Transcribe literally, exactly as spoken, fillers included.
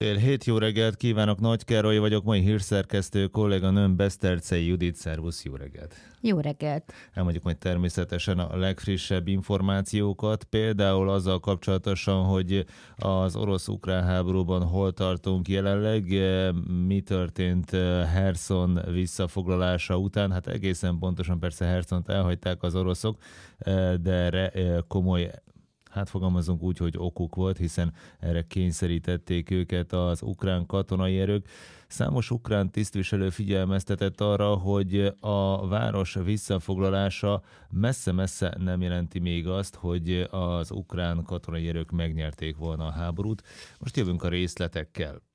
Fél hét, jó reggelt kívánok, Nagy Károly vagyok, mai hírszerkesztő kolléganőm Beszterczei Judit, szervusz, jó reggelt! Jó reggelt! Elmondjuk majd természetesen a legfrissebb információkat, például azzal kapcsolatosan, hogy az orosz-ukrán háborúban hol tartunk jelenleg, mi történt Herszon visszafoglalása után, hát egészen pontosan persze Herszont elhagyták az oroszok, de erre komoly, hát fogalmazunk úgy, hogy okuk volt, hiszen erre kényszerítették őket az ukrán katonai erők. Számos ukrán tisztviselő figyelmeztetett arra, hogy a város visszafoglalása messze-messze nem jelenti még azt, hogy az ukrán katonai erők megnyerték volna a háborút. Most jövünk a részletekkel.